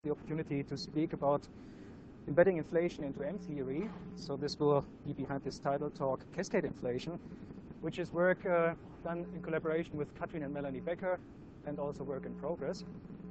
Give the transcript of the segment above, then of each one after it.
the opportunity to speak about embedding inflation into M-theory. So this will be behind this title talk, Cascade Inflation, which is work done in collaboration with Katrin and Melanie Becker, and also work in progress.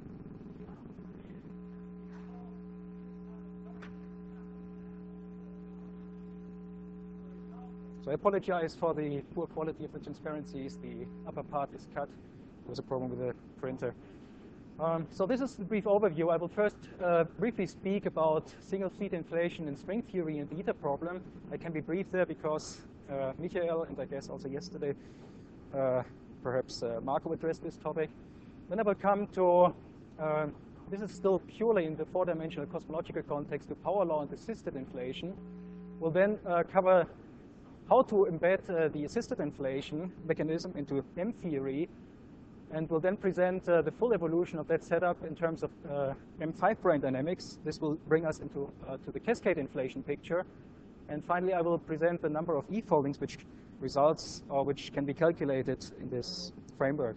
So I apologize for the poor quality of the transparencies. The upper part is cut. There was a problem with the printer. So this is the brief overview. I will first briefly speak about single-fleet inflation in string theory and the ITER problem. I can be brief there because Michael, and I guess also yesterday, perhaps Marco addressed this topic. Then I will come to, this is still purely in the four-dimensional cosmological context, to power law and assisted inflation. We'll then cover how to embed the assisted inflation mechanism into M-theory, and we'll then present the full evolution of that setup in terms of M5 brane dynamics. This will bring us into to the cascade inflation picture. And finally, I will present the number of E-foldings which results or which can be calculated in this framework.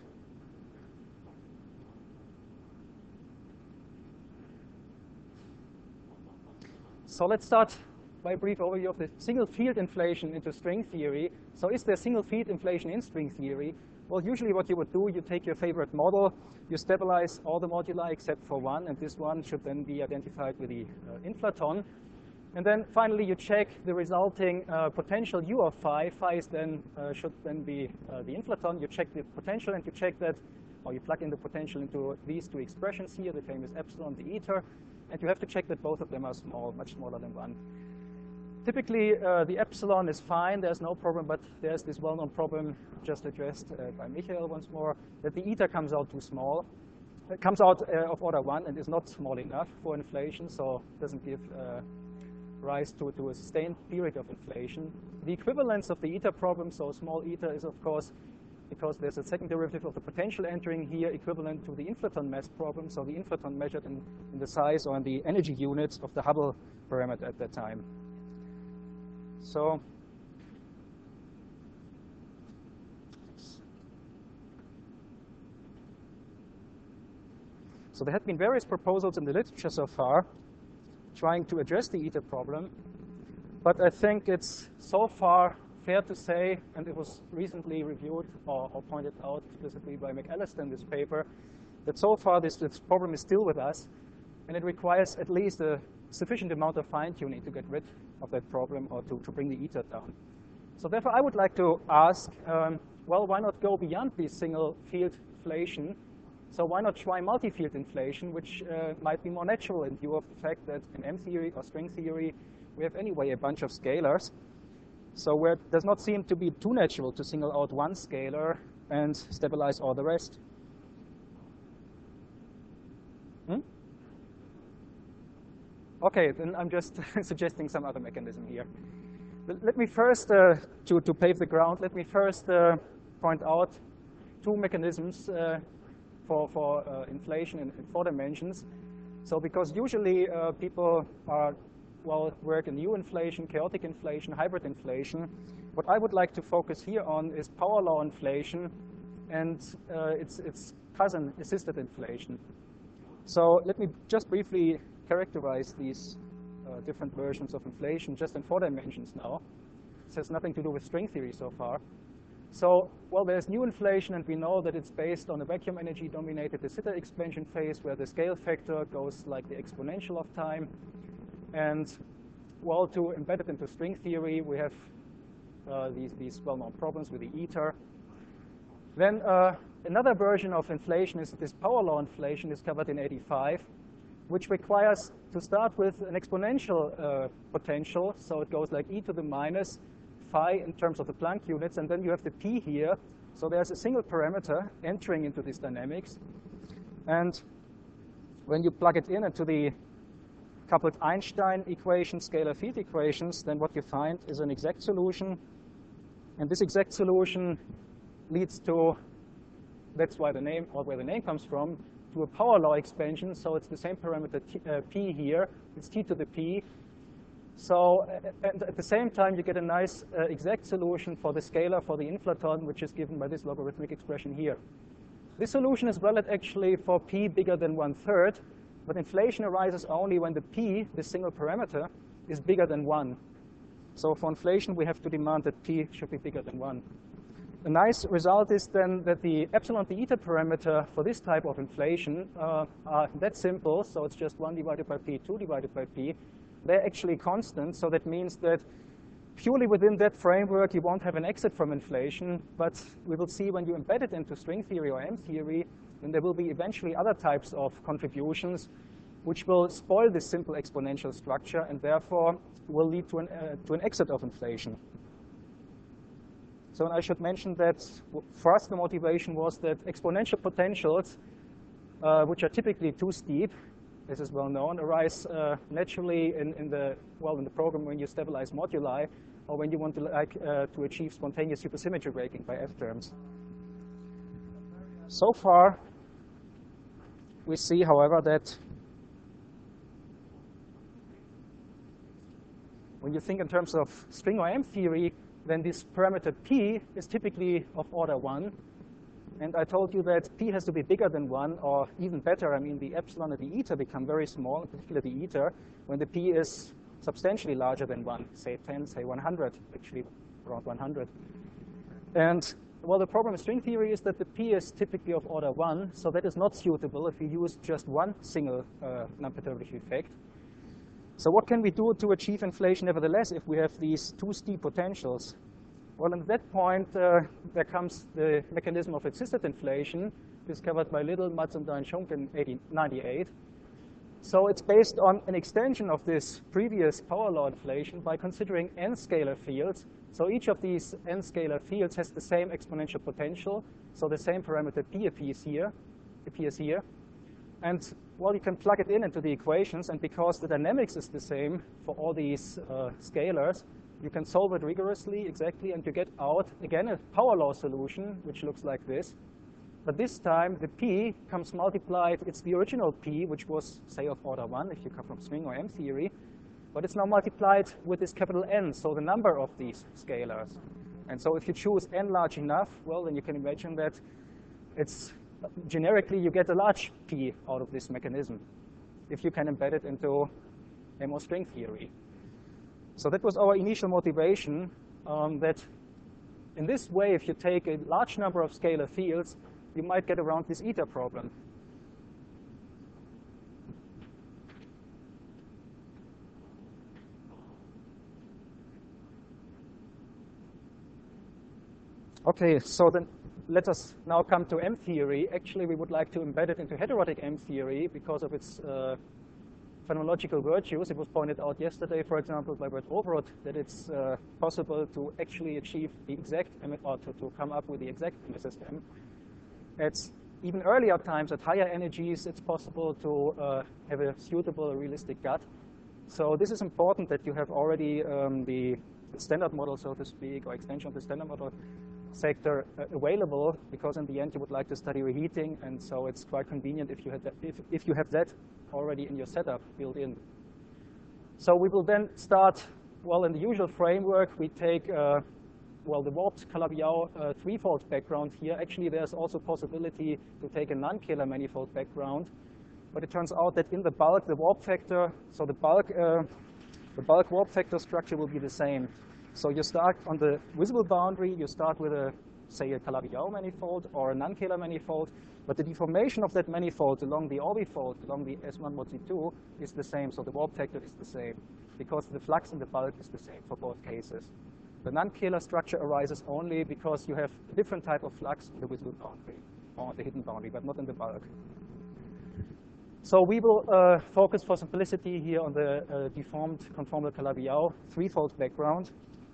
So let's start by a brief overview of the single field inflation into string theory. So is there single field inflation in string theory? Well, usually what you would do, you take your favorite model, you stabilize all the moduli except for one, and this one should then be identified with the inflaton. And then finally, you check the resulting potential U of phi. Phi is then, should then be the inflaton. You check the potential, and you check that, or you plug in the potential into these two expressions here, the famous epsilon, the ether, and you have to check that both of them are small, much smaller than 1. Typically, the epsilon is fine, there's no problem, but there's this well-known problem just addressed by Michael once more, that the ether comes out too small. It comes out of order 1 and is not small enough for inflation, so it doesn't give rise to a sustained period of inflation. The equivalence of the ether problem, so small ether, is of course, because there's a second derivative of the potential entering here, equivalent to the inflaton mass problem, so the inflaton measured in the size or in the energy units of the Hubble parameter at that time. So there have been various proposals in the literature so far trying to address the ether problem, but I think it's so far fair to say, and it was recently reviewed or pointed out explicitly by McAllister in this paper, that so far this problem is still with us, and it requires at least a sufficient amount of fine-tuning to get rid of that problem or to bring the ether down. So therefore, I would like to ask, well, why not go beyond this single field inflation? So why not try multi-field inflation, which might be more natural in view of the fact that in M-theory or string theory, we have anyway a bunch of scalars. So where it does not seem to be too natural to single out one scalar and stabilize all the rest. Okay, then I'm just suggesting some other mechanism here. But let me first, to pave the ground, let me first point out two mechanisms for inflation in 4 dimensions. So because usually people are, well, work in U inflation, chaotic inflation, hybrid inflation. What I would like to focus here on is power law inflation and its cousin, assisted inflation. So let me just briefly characterize these different versions of inflation just in 4 dimensions now. This has nothing to do with string theory so far. So, well, there's new inflation, and we know that it's based on a vacuum energy dominated de Sitter expansion phase where the scale factor goes like the exponential of time. And, well, to embed it into string theory, we have these well-known problems with the ether. Then another version of inflation is this power law inflation discovered in '85, which requires to start with an exponential potential. So it goes like e to the minus phi in terms of the Planck units, and then you have the p here. So there's a single parameter entering into this dynamics. And when you plug it in into the coupled Einstein equation, scalar field equations, then what you find is an exact solution. And this exact solution leads to, that's why the name, or where the name comes from, to a power law expansion. So it's the same parameter p here. It's t to the p. So and at the same time, you get a nice exact solution for the scalar for the inflaton, which is given by this logarithmic expression here. This solution is valid actually for p bigger than 1/3, But inflation arises only when the p, this single parameter, is bigger than 1. So for inflation, we have to demand that p should be bigger than 1. A nice result is then that the epsilon theta parameter for this type of inflation are that simple. So it's just 1 divided by p, 2 divided by p. They're actually constant. So that means that purely within that framework, you won't have an exit from inflation. But we will see when you embed it into string theory or M theory, then there will be eventually other types of contributions which will spoil this simple exponential structure and therefore will lead to an exit of inflation. So I should mention that for us the motivation was that exponential potentials, which are typically too steep, this is well known, arise naturally in the program when you stabilize moduli or when you want to achieve spontaneous supersymmetry breaking by F terms. So far, we see, however, that when you think in terms of string or M theory, then this parameter p is typically of order 1. And I told you that p has to be bigger than 1, or even better, I mean, the epsilon and the eta become very small, in particular the eta, when the p is substantially larger than 1, say 10, say 100, actually around 100. And well, the problem in string theory is that the p is typically of order 1, so that is not suitable if we use just one single non-perturbative effect. So what can we do to achieve inflation nevertheless if we have these two steep potentials? Well, at that point, there comes the mechanism of assisted inflation discovered by Little, Matsuda, and Schunk in 1898. So it's based on an extension of this previous power law inflation by considering n-scalar fields. So each of these n-scalar fields has the same exponential potential. So the same parameter p appears here. And well, you can plug it into the equations, and because the dynamics is the same for all these scalars, you can solve it rigorously, exactly, and you get out, again, a power law solution, which looks like this. But this time, the p comes multiplied. It's the original p, which was, say, of order 1, if you come from string or M theory. But it's now multiplied with this capital N, so the number of these scalars. And so if you choose n large enough, well, then you can imagine that it's generically, you get a large p out of this mechanism if you can embed it into M or string theory. So that was our initial motivation, that in this way, if you take a large number of scalar fields, you might get around this eta problem. OK, so then let us now come to M theory. Actually, we would like to embed it into heterotic M theory because of its phenomenological virtues. It was pointed out yesterday, for example, by Bert Overoth, that it's possible to actually achieve the exact, or to come up with the exact MSSM. At even earlier times, at higher energies, it's possible to have a suitable, realistic gut. So this is important that you have already the standard model, so to speak, or extension of the standard model sector available, because in the end you would like to study reheating, and so it's quite convenient if you have that, if you have that already in your setup built in. So we will then start, well, in the usual framework, we take well, the warped Calabi-Yau threefold background here. Actually, there's also possibility to take a non-Kähler manifold background, but it turns out that in the bulk, the warp factor, so the bulk warp factor structure will be the same. So you start on the visible boundary, you start with say a Calabi-Yau manifold or a non-Kähler manifold, but the deformation of that manifold along the orbifold, along the S1 mod Z2, is the same. So the warp factor is the same, because the flux in the bulk is the same for both cases. The non-Kähler structure arises only because you have a different type of flux in the visible boundary or the hidden boundary, but not in the bulk. So we will focus for simplicity here on the deformed conformal Calabi-Yau threefold background.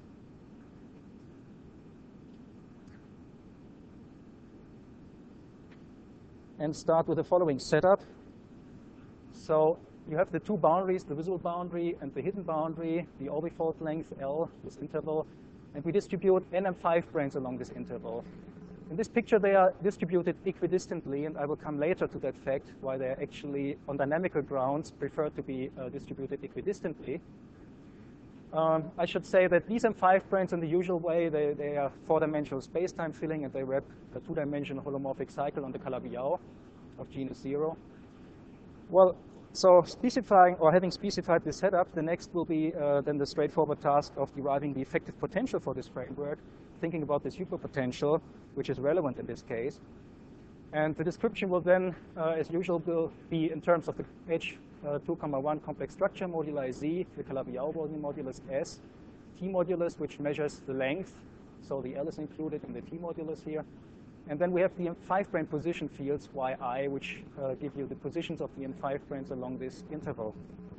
And start with the following setup. So you have the two boundaries, the visible boundary and the hidden boundary, the orbifold length L, this interval, and we distribute NM5 branes along this interval. In this picture, they are distributed equidistantly, and I will come later to that fact, why they're actually, on dynamical grounds, preferred to be distributed equidistantly. I should say that these M5 branes in the usual way, they are four-dimensional space-time filling, and they wrap a two-dimensional holomorphic cycle on the Calabi-Yau of genus 0. Well, So specifying or having specified this setup, the next will be then the straightforward task of deriving the effective potential for this framework, thinking about the superpotential, which is relevant in this case. And the description will then, as usual, will be in terms of the H2,1 complex structure moduli Z, the Calabi-Yau volume modulus S, T modulus, which measures the length. So the L is included in the T modulus here. And then we have the M5 brane position fields, Yi, which give you the positions of the M5 branes along this interval.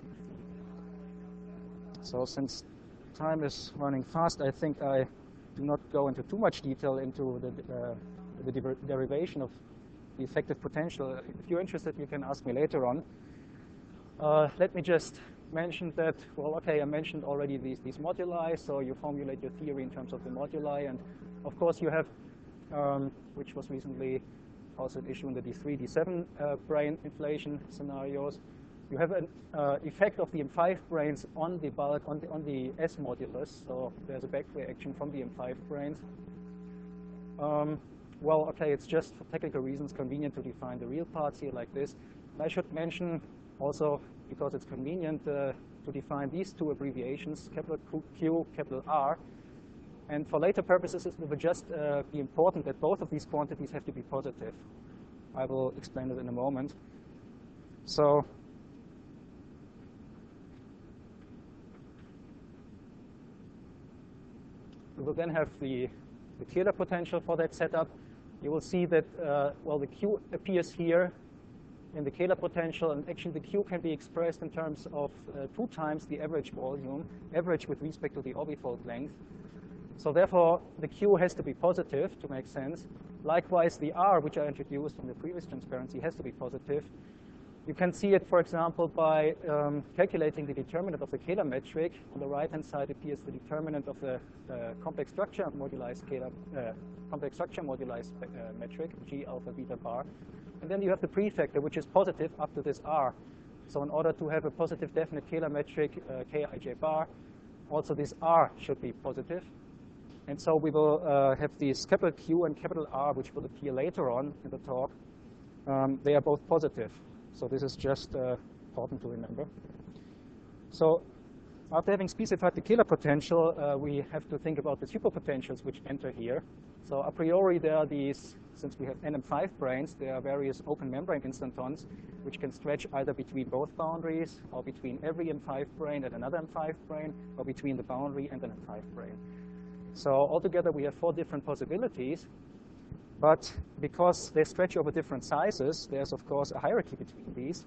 So since time is running fast, I think I do not go into too much detail into the derivation of the effective potential. If you're interested, you can ask me later on. Let me just mention that, well, okay, I mentioned already these moduli, so you formulate your theory in terms of the moduli, and of course you have, which was recently also an issue in the D3, D7 brane inflation scenarios, you have an effect of the M5 branes on the bulk, on the S modulus, so there's a back reaction from the M5 branes. Well, okay, it's just for technical reasons convenient to define the real parts here like this. And I should mention also, because it's convenient, to define these two abbreviations, capital Q, capital R. And for later purposes, it will just be important that both of these quantities have to be positive. I will explain it in a moment. So we will then have the Taylor potential for that setup. You will see that, well, the Q appears here in the Taylor potential, and actually the Q can be expressed in terms of 2 times the average volume, average with respect to the orbifold length. So therefore, the Q has to be positive to make sense. Likewise, the R, which I introduced in the previous transparency, has to be positive. You can see it, for example, by calculating the determinant of the Kähler metric. On the right-hand side appears the determinant of the complex structure moduli metric, G alpha beta bar. And then you have the prefactor, which is positive up to this R. So in order to have a positive definite Kähler metric, Kij bar, also this R should be positive. And so we will have these capital Q and capital R, which will appear later on in the talk. They are both positive. So this is just important to remember. So after having specified the Kähler potential, we have to think about the superpotentials which enter here. So a priori, there are these, since we have NM5 branes, there are various open membrane instantons which can stretch either between both boundaries, or between every M5 brane and another M5 brane, or between the boundary and an M5 brane. So altogether, we have 4 different possibilities. But because they stretch over different sizes, there's, of course, a hierarchy between these.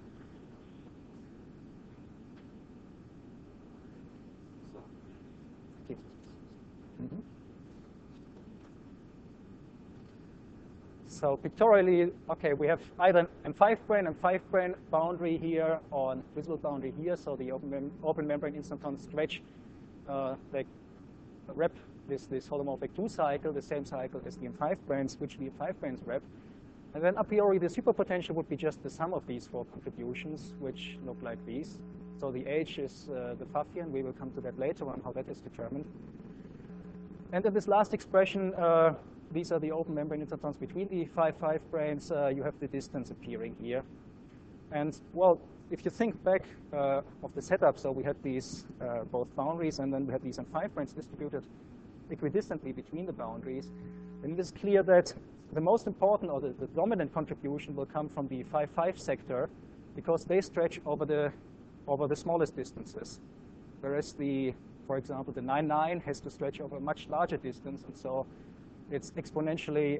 So pictorially, okay, we have either M5 brane boundary here, or visible boundary here. So the open membrane instantons stretch, they wrap this holomorphic 2 cycle, the same cycle as the M5 branes, which the M5 branes wrap. And then a priori, the superpotential would be just the sum of these 4 contributions, which look like these. So the H is the Pfaffian. We will come to that later on, how that is determined. And in this last expression, these are the open membrane instantons between the 5 branes. You have the distance appearing here. And, well, if you think back of the setup, so we had these both boundaries, and then we had these M5 branes distributed equidistantly between the boundaries, then it is clear that the most important, or the dominant contribution will come from the 5 sector, because they stretch over the smallest distances. Whereas for example, the 9 has to stretch over a much larger distance, and so it's exponentially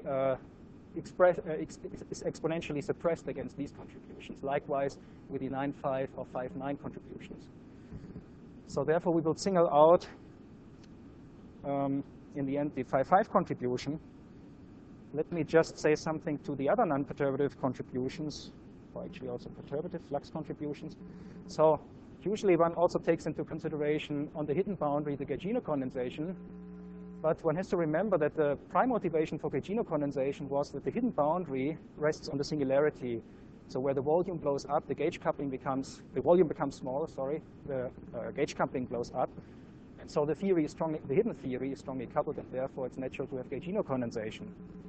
is exponentially suppressed against these contributions. Likewise with the 9,5 or 5,9 contributions. So therefore, we will single out, in the end, the 5,5 contribution. Let me just say something to the other non-perturbative contributions, or actually also perturbative flux contributions. So usually one also takes into consideration on the hidden boundary the Gaugino condensation. But one has to remember that the prime motivation for Gaugino condensation was that the hidden boundary rests on the singularity. So where the volume blows up, the volume becomes smaller, the gauge coupling blows up. And so the hidden theory is strongly coupled, and therefore it's natural to have Gaugino condensation.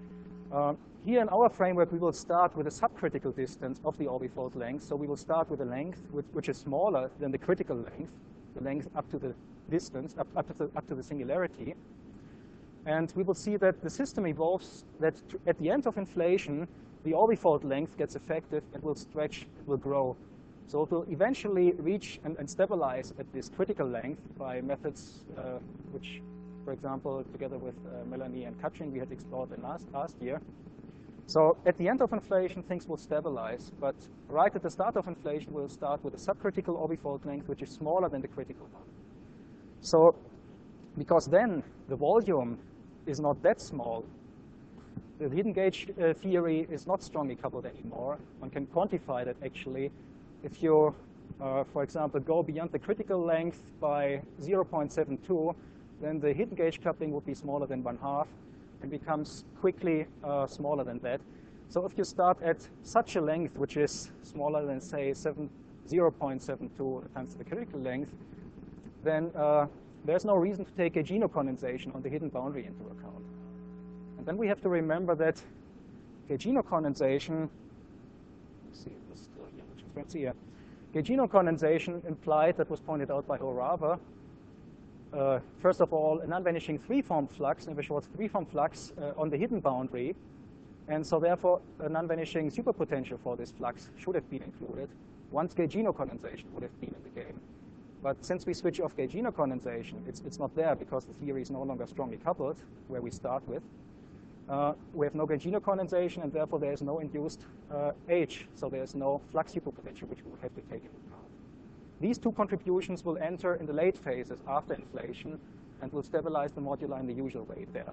Here in our framework, we will start with a subcritical distance of the orbifold length. So we will start with a length which is smaller than the critical length, the length up to the distance, up to the singularity. And we will see that the system evolves, that at the end of inflation, the orbifold length gets effective, it will stretch, it will grow. So it will eventually reach and stabilize at this critical length by methods which, for example, together with Melanie and Katrin, we had explored in last year. So at the end of inflation, things will stabilize. But right at the start of inflation, we'll start with a subcritical orbifold length, which is smaller than the critical one. So because then the volume is not that small, the hidden gauge theory is not strongly coupled anymore. One can quantify that actually. If you, for example, go beyond the critical length by 0.72, then the hidden gauge coupling would be smaller than 1/2 and becomes quickly smaller than that. So if you start at such a length, which is smaller than, say, 0.72 times the critical length, then there's no reason to take a genocondensation on the hidden boundary into account. And then we have to remember that genocondensation, let's see, it was still here, transparency here. Genocondensation implied, that was pointed out by Horava, first of all, an unvanishing three-form flux, Navier-Schwarz three-form flux on the hidden boundary. And so therefore, an unvanishing superpotential for this flux should have been included once gauge genocondensation would have been in the game. But since we switch off gauge genocondensation, it's not there because the theory is no longer strongly coupled, where we start with. We have no gauge genocondensation, and therefore there is no induced H. So there's no flux superpotential, which we would have to take into account. These two contributions will enter in the late phases after inflation and will stabilize the moduli in the usual way there.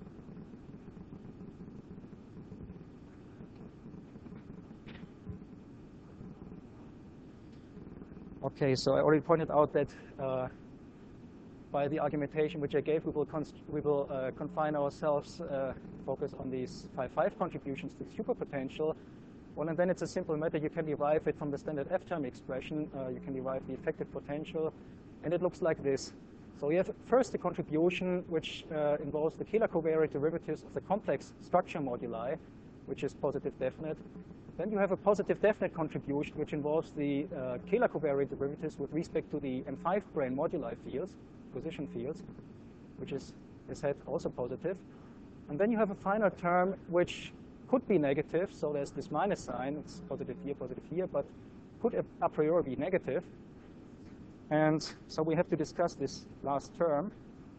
Okay, so I already pointed out that by the argumentation which I gave, we will confine ourselves, focus on these 5 contributions to superpotential. Well, and then it's a simple matter. You can derive it from the standard F-term expression. You can derive the effective potential, and it looks like this. So we have first a contribution which involves the Kähler covariant derivatives of the complex structure moduli, which is positive definite. Then you have a positive definite contribution which involves the Kähler covariant derivatives with respect to the M5 brane moduli fields, position fields, which is, as said, also positive. And then you have a final term which could be negative, so there's this minus sign, it's positive here, but could a priori be negative. And so we have to discuss this last term.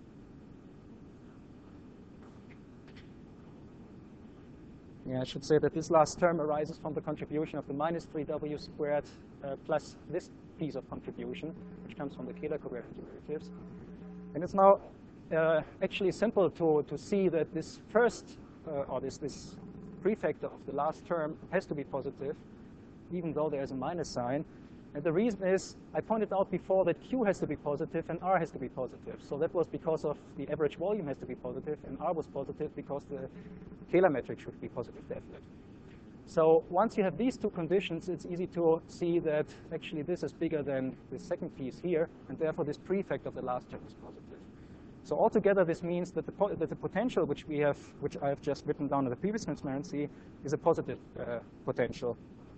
Yeah, I should say that this last term arises from the contribution of the minus 3w squared plus this piece of contribution, which comes from the Kähler covariant derivatives. And it's now actually simple to see that this first, or this prefactor of the last term has to be positive, even though there's a minus sign. And the reason is, I pointed out before that Q has to be positive and R has to be positive. So that was because of the average volume has to be positive, and R was positive because the Kähler metric should be positive definite. So once you have these two conditions, it's easy to see that actually this is bigger than the second piece here, and therefore this prefactor of the last term is positive. So altogether, this means that the potential which I have just written down in the previous transparency, is a positive potential.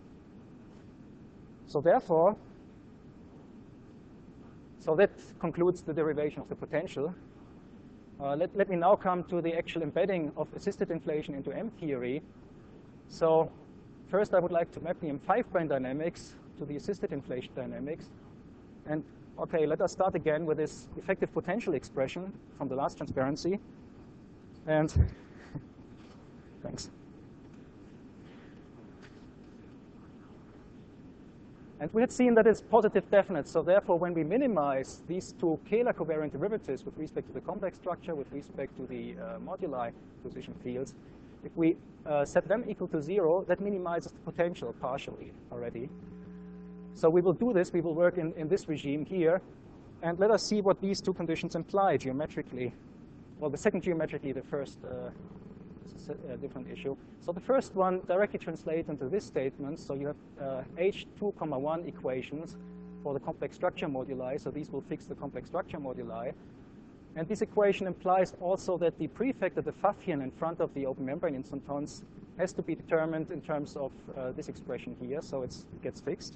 So therefore, so that concludes the derivation of the potential. Let me now come to the actual embedding of assisted inflation into M theory. So first, I would like to map the M5 brane dynamics to the assisted inflation dynamics. And okay, let us start again with this effective potential expression from the last transparency. And thanks. And we had seen that it's positive definite. So therefore, when we minimize these two Kähler covariant derivatives with respect to the complex structure, with respect to the moduli position fields, if we set them equal to 0, that minimizes the potential partially already. So we will do this. We will work in this regime here. And let us see what these two conditions imply geometrically. Well, the second geometrically, the first is a different issue. So the first one directly translates into this statement. So you have H2, 1 equations for the complex structure moduli. So these will fix the complex structure moduli. And this equation implies also that the prefactor, the Pfaffian in front of the open membrane instantons, has to be determined in terms of this expression here, so it gets fixed.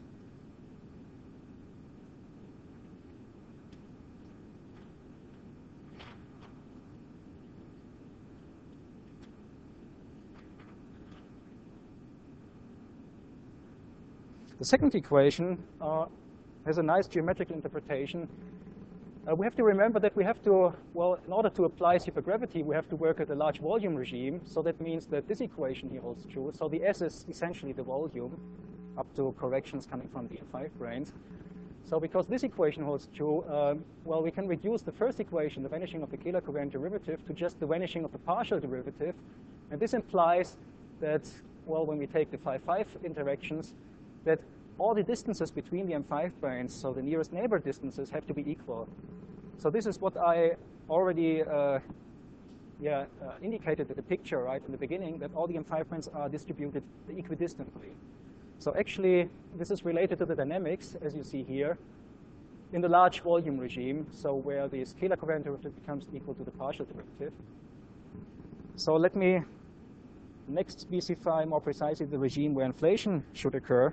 The second equation has a nice geometrical interpretation. We have to remember that we have to, well, in order to apply supergravity, we have to work at a large volume regime. So that means that this equation here holds true. So the S is essentially the volume, up to corrections coming from the M5 branes. So because this equation holds true, well, we can reduce the first equation, the vanishing of the Kähler covariant derivative, to just the vanishing of the partial derivative. And this implies that, well, when we take the phi-5 interactions, that all the distances between the M5 branes, so the nearest neighbor distances, have to be equal. So this is what I already indicated in the picture right in the beginning, that all the M5 branes are distributed equidistantly. So actually, this is related to the dynamics, as you see here, in the large volume regime, so where the scalar covariant derivative becomes equal to the partial derivative. So let me next specify more precisely the regime where inflation should occur.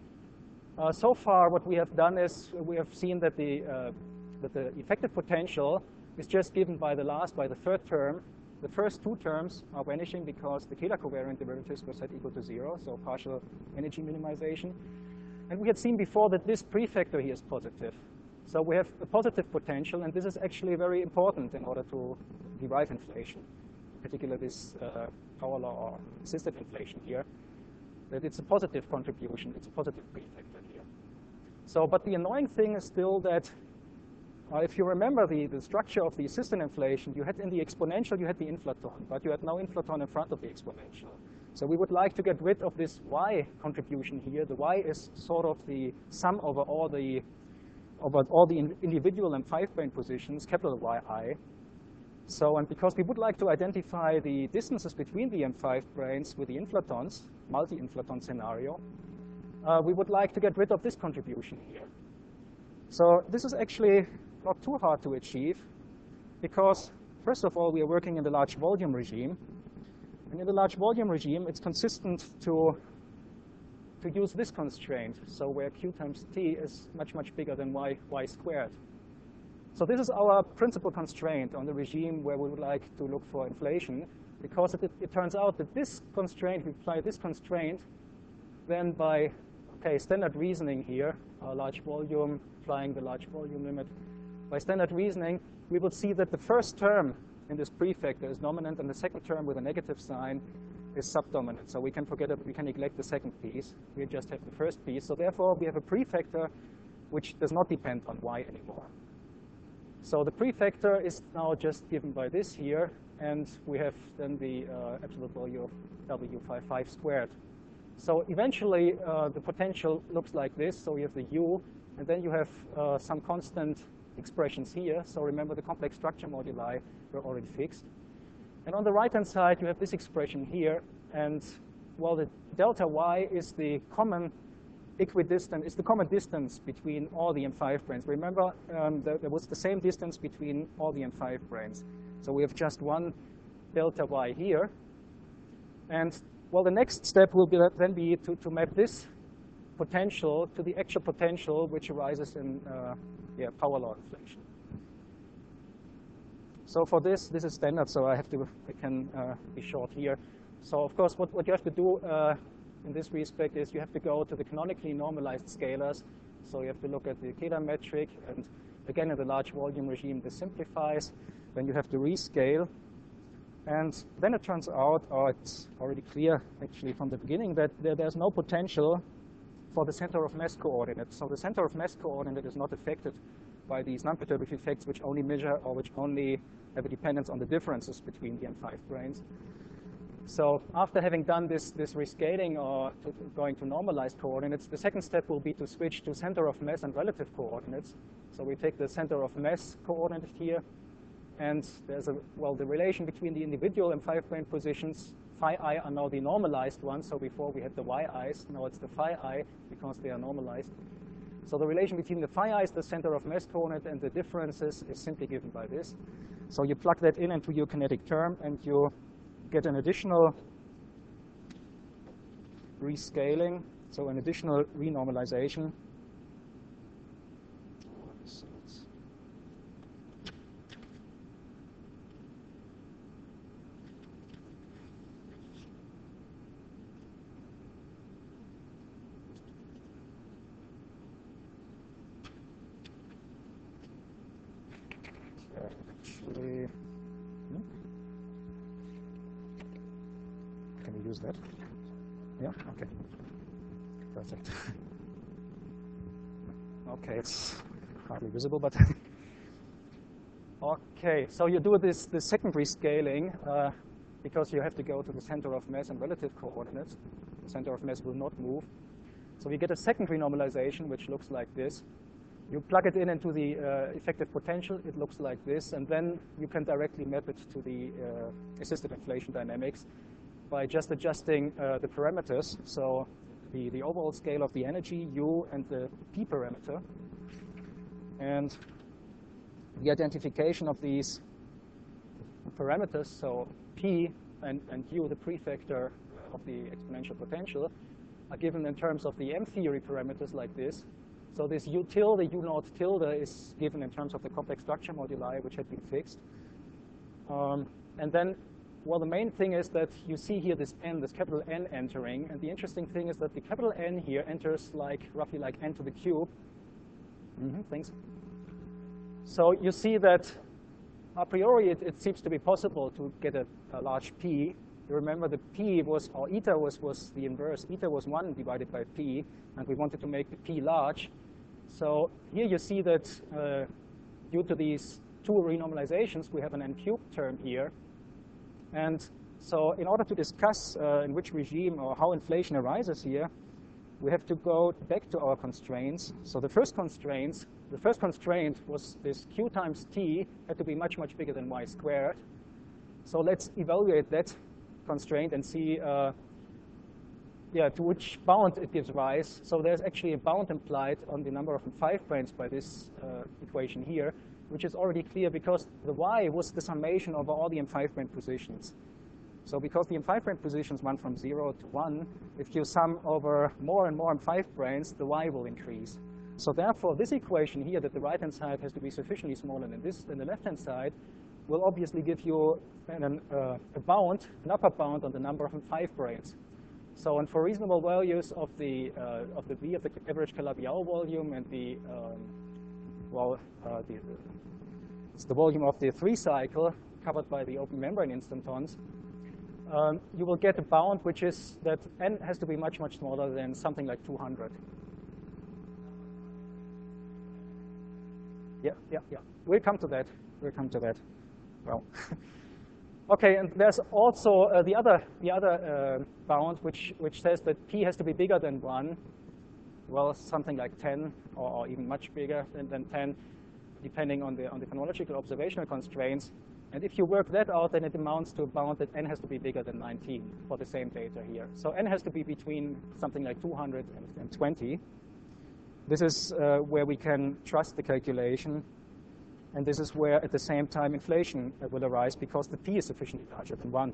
So far, what we have done is we have seen that the effective potential is just given by the third term. The first two terms are vanishing because the Kähler covariant derivatives were set equal to 0, so partial energy minimization. And we had seen before that this prefactor here is positive. So we have a positive potential, and this is actually very important in order to derive inflation, particularly this power law or assisted inflation here, that it's a positive contribution, it's a positive prefactor here. So, but the annoying thing is still that if you remember the structure of the assisted inflation, you had in the exponential, you had the inflaton, but you had no inflaton in front of the exponential. So we would like to get rid of this y contribution here. The y is sort of the sum over all the individual M5 brane positions, capital Yi. So, and because we would like to identify the distances between the M5 branes with the inflatons, multi-inflaton scenario, we would like to get rid of this contribution here. So this is actually not too hard to achieve because, first of all, we are working in the large volume regime. And in the large volume regime, it's consistent to use this constraint, so where q times t is much, much bigger than y squared. So this is our principal constraint on the regime where we would like to look for inflation, because it turns out that this constraint, we apply this constraint, then by standard reasoning here, our large volume, applying the large volume limit, by standard reasoning, we will see that the first term in this prefactor is dominant, and the second term with a negative sign is subdominant. So we can forget it, we can neglect the second piece. We just have the first piece. So therefore, we have a prefactor which does not depend on y anymore. So the prefactor is now just given by this here, and we have then the absolute value of W55 squared. So eventually, the potential looks like this. So you have the U, and then you have some constant expressions here. So remember, the complex structure moduli were already fixed. And on the right-hand side, you have this expression here. And, well, the delta y is the common equidistant, is the common distance between all the M5 branes. Remember, there was the same distance between all the M5 branes. So we have just one delta y here. And, well, the next step will then be to map this potential to the actual potential which arises in power law inflation. So for this is standard, so I can be short here. So of course, what you have to do in this respect is you have to go to the canonically normalized scalars. So you have to look at the Kähler metric, and again, in the large volume regime, this simplifies. Then you have to rescale. And then it turns out, or it's already clear actually from the beginning, that there's no potential for the center of mass coordinate. So the center of mass coordinate is not affected by these non-perturbative effects which only measure or which only have a dependence on the differences between the M5 branes. So after having done this rescaling or going to normalized coordinates, the second step will be to switch to center of mass and relative coordinates. So we take the center of mass coordinate here, and there's the relation between the individual M5 brane positions. Phi I are now the normalized ones. So before we had the yi, now it's the phi I because they are normalized. So the relation between the phi I is the center of mass coordinate and the differences is simply given by this. So you plug that in into your kinetic term and you get an additional rescaling, so an additional renormalization. Actually, can we use that? Yeah, okay. Perfect. Okay, it's hardly visible, but okay. So you do this secondary scaling because you have to go to the center of mass and relative coordinates. The center of mass will not move. So we get a secondary normalization, which looks like this. You plug it in into the effective potential, it looks like this, and then you can directly map it to the assisted inflation dynamics by just adjusting the parameters. So the overall scale of the energy, U, and the P parameter. And the identification of these parameters, so P and U, the prefactor of the exponential potential, are given in terms of the M theory parameters like this. So this U tilde, U naught tilde is given in terms of the complex structure moduli, which had been fixed. And then, well, the main thing is that you see here this N, this capital N entering. And the interesting thing is that the capital N here enters like roughly like N to the cube. Thanks. So you see that a priori it seems to be possible to get a large P. You remember the P was, or eta was the inverse. Eta was 1 divided by P, and we wanted to make the P large. So here you see that due to these two renormalizations, we have an N cubed term here. And so in order to discuss in which regime or how inflation arises here, we have to go back to our constraints. So the first constraint was this Q times T had to be much, much bigger than Y squared. So let's evaluate that constraint and see to which bound it gives rise. So there's actually a bound implied on the number of 5' by this equation here, which is already clear because the Y was the summation over all the M5' positions. So because the M5' positions run from 0 to 1, if you sum over more and more M5', the Y will increase. So therefore, this equation here, that the right-hand side has to be sufficiently smaller than the left-hand side, will obviously give you a bound, an upper bound on the number of M5'. So, and for reasonable values of the V of the average Calabi-Yau volume and it's the volume of the 3 cycle covered by the open membrane instantons, you will get a bound which is that N has to be much, much smaller than something like 200. Yeah. We'll come to that. Well, okay, and there's also the other bound which says that P has to be bigger than 1. Well, something like 10 or even much bigger than 10, depending on the phonological observational constraints. And if you work that out, then it amounts to a bound that N has to be bigger than 19 for the same data here. So N has to be between something like 200 and 20. This is where we can trust the calculation. And this is where, at the same time, inflation will arise because the P is sufficiently larger than 1.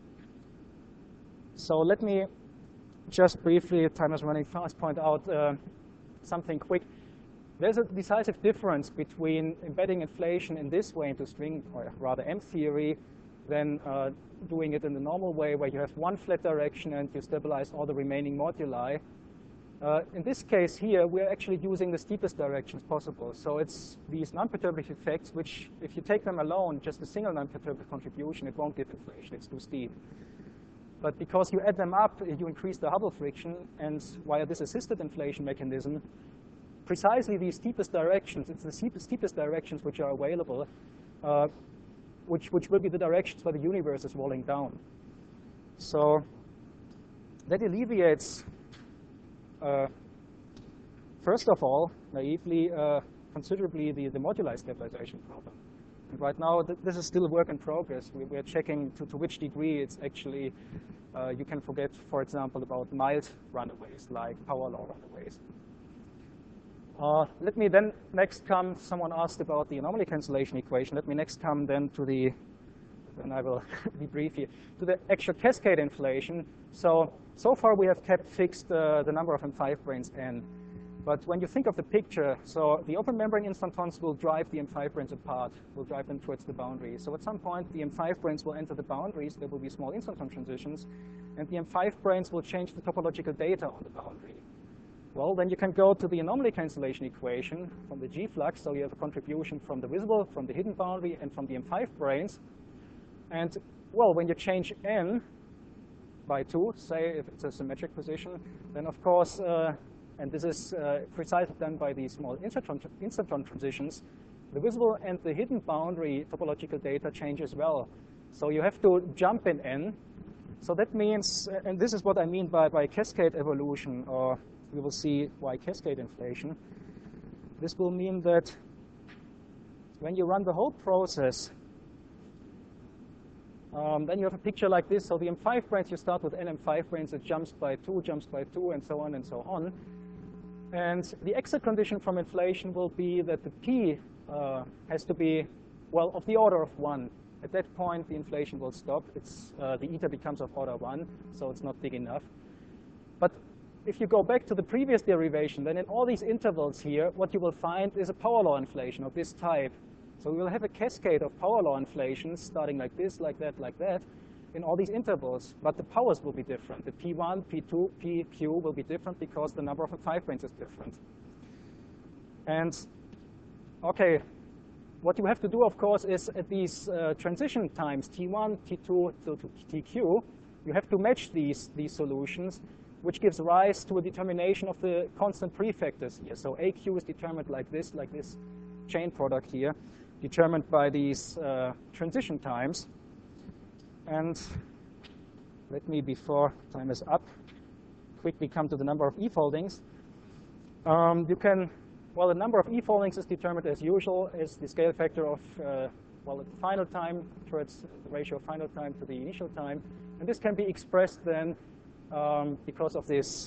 So let me just briefly, time is running fast, point out something quick. There's a decisive difference between embedding inflation in this way into string, or rather M theory, than doing it in the normal way where you have one flat direction and you stabilize all the remaining moduli. In this case here, we're actually using the steepest directions possible. So it's these non-perturbative effects, which if you take them alone, just a single non-perturbative contribution, it won't give inflation, it's too steep. But because you add them up, you increase the Hubble friction, and via this assisted inflation mechanism, precisely these steepest directions, it's the steepest directions which are available, which will be the directions where the universe is rolling down. So that alleviates, first of all, naively, considerably the moduli stabilization problem. And right now, this is still a work in progress. We're checking to which degree it's actually, you can forget, for example, about mild runaways, like power law runaways. Let me then next come, someone asked about the anomaly cancellation equation. Let me next come then to the, and I will be brief here, to the actual cascade inflation. So far we have kept fixed the number of M5 branes n. But when you think of the picture, so the open membrane instantons will drive the M5 branes apart, will drive them towards the boundary. So at some point, the M5 branes will enter the boundaries. There will be small instanton transitions. And the M5 branes will change the topological data on the boundary. Well, then you can go to the anomaly cancellation equation from the G-flux. So you have a contribution from the visible, from the hidden boundary, and from the M5 branes. And, well, when you change n by 2, say if it's a symmetric position, then, of course, and this is precisely done by these small instanton transitions, the visible and the hidden boundary topological data change as well. So you have to jump in n. So that means, and this is what I mean by cascade evolution, or we will see why cascade inflation. This will mean that when you run the whole process, then you have a picture like this. So the M5 branes, you start with n M5 branes, it jumps by 2, and so on and so on. And the exit condition from inflation will be that the P has to be, well, of the order of 1. At that point, the inflation will stop. The eta becomes of order 1, so it's not big enough. But if you go back to the previous derivation, then in all these intervals here, what you will find is a power law inflation of this type. So we will have a cascade of power law inflations starting like this, like that, in all these intervals. But the powers will be different. The P1, P2, PQ will be different because the number of M5 branes is different. And, OK, what you have to do, of course, is at these transition times, T1, T2 to TQ, you have to match these solutions, which gives rise to a determination of the constant prefactors here. So AQ is determined like this chain product here, determined by these transition times. And let me, before time is up, quickly come to the number of E-foldings. You can, well, the number of E-foldings is determined as usual as the scale factor of, well, the final time towards the ratio of final time to the initial time. And this can be expressed then because of this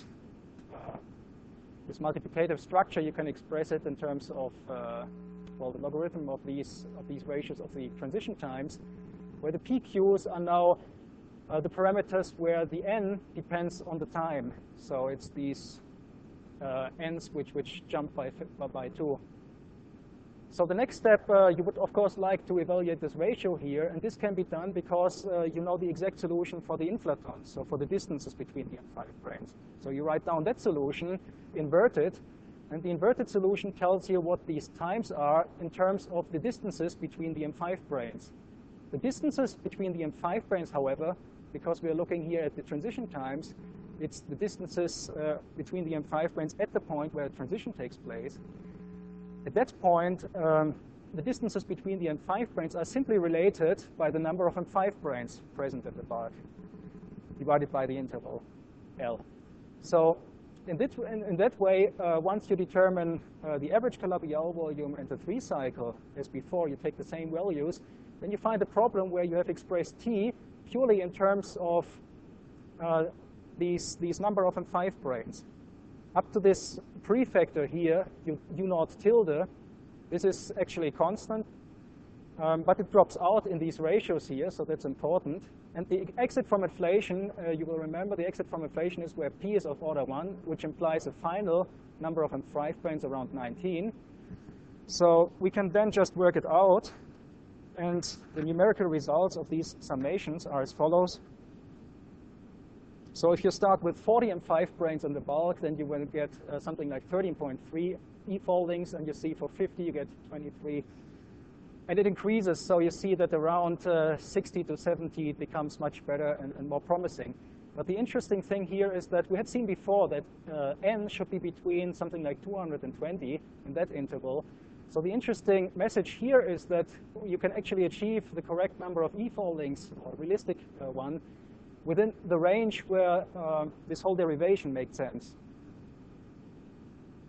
multiplicative structure. You can express it in terms of, well, the logarithm of these ratios of the transition times, where the PQs are now the parameters where the n depends on the time. So it's these n's which jump by 2. So the next step, you would, of course, like to evaluate this ratio here. And this can be done because you know the exact solution for the inflatons, so for the distances between the M5 branes. So you write down that solution, invert it. And the inverted solution tells you what these times are in terms of the distances between the M5 branes. The distances between the M5 branes, however, because we are looking here at the transition times, it's the distances between the M5 branes at the point where a transition takes place. At that point, the distances between the M5 branes are simply related by the number of M5 branes present at the bulk, divided by the interval L. So in that way, once you determine the average Calabi-Yau volume and the 3-cycle as before, you take the same values, then you find a problem where you have expressed T purely in terms of these number of M5 branes. Up to this prefactor here, U0 tilde, this is actually constant, but it drops out in these ratios here, so that's important. And the exit from inflation, you will remember the exit from inflation is where P is of order 1, which implies a final number of M5 branes around 19. So we can then just work it out. And the numerical results of these summations are as follows. So if you start with 40 M5 branes in the bulk, then you will get something like 13.3 E-foldings. And you see for 50, you get 23. And it increases. So you see that around 60 to 70, it becomes much better and more promising. But the interesting thing here is that we had seen before that n should be between something like 220 in that interval. So the interesting message here is that you can actually achieve the correct number of E-foldings, or realistic one, within the range where this whole derivation makes sense.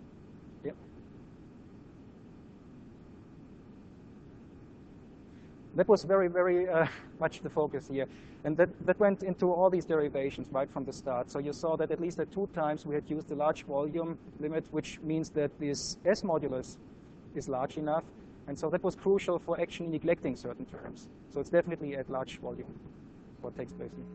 Yeah. That was very, very much the focus here. And that went into all these derivations right from the start. So you saw that at least at 2 times we had used the large volume limit, which means that this S modulus is large enough. And so that was crucial for actually neglecting certain terms. So it's definitely at large volume what takes place here.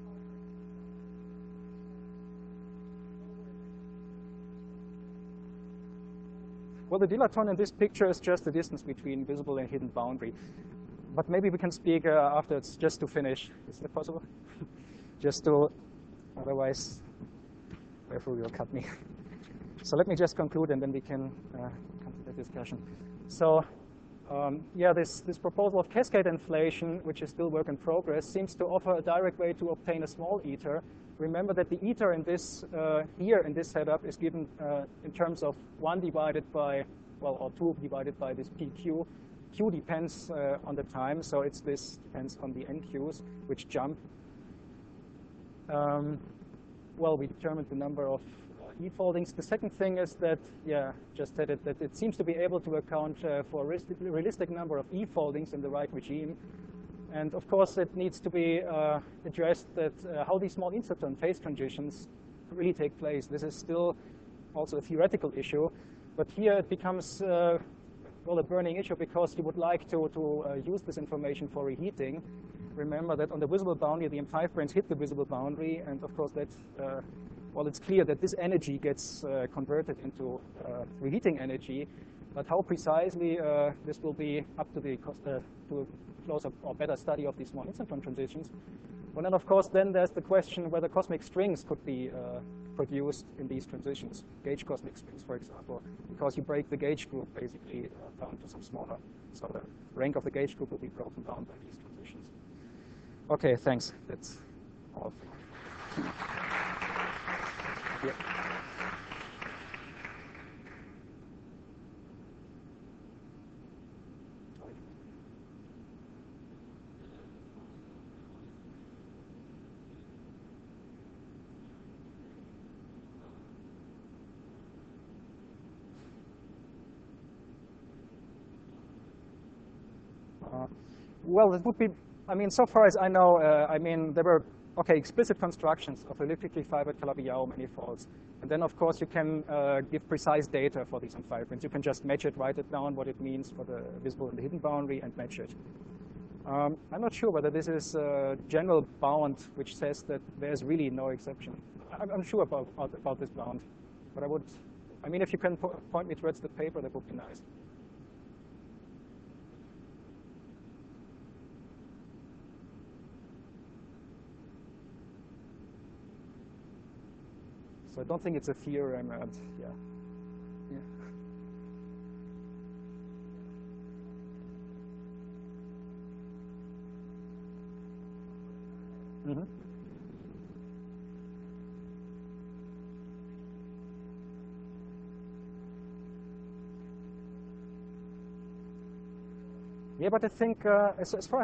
Well, the dilaton in this picture is just the distance between visible and hidden boundary. But maybe we can speak afterwards, just to finish. Is that possible? Just to, otherwise, Raful will cut me. So let me just conclude, and then we can come to the discussion. So yeah, this proposal of cascade inflation, which is still work in progress, seems to offer a direct way to obtain a small eta. Remember that the eta in this here in this setup is given in terms of 1 divided by, well, or 2 divided by this PQ. Q depends on the time, so it's this depends on the NQs, which jump. Well, we determined the number of e-foldings. The second thing is that, yeah, just said it, that it seems to be able to account for a realistic number of e-foldings in the right regime. And of course, it needs to be addressed that how these small instanton phase transitions really take place. This is still also a theoretical issue, but here it becomes well, a burning issue because you would like to use this information for reheating. Remember that on the visible boundary, the M5 branes hit the visible boundary, and of course that, well, it's clear that this energy gets converted into reheating energy, but how precisely this will be up to the to a closer or better study of these small instantron transitions. Well, then of course, then there's the question whether cosmic strings could be produced in these transitions, gauge cosmic strings, for example, because you break the gauge group basically down to some smaller, so the rank of the gauge group will be broken down by these transitions. Okay, thanks. That's all. Yeah. Well, it would be, I mean, so far as I know, I mean, there were, okay, explicit constructions of elliptically fibered Calabi-Yau manifolds. And then, of course, you can give precise data for these M5 branes. You can just match it, write it down, what it means for the visible and the hidden boundary, and match it. I'm not sure whether this is a general bound which says that there's really no exception. I'm sure about this bound. But I mean, if you can point me towards the paper, that would be nice. So I don't think it's a theorem, and yeah. Yeah. Mm-hmm. Yeah, but I think as far as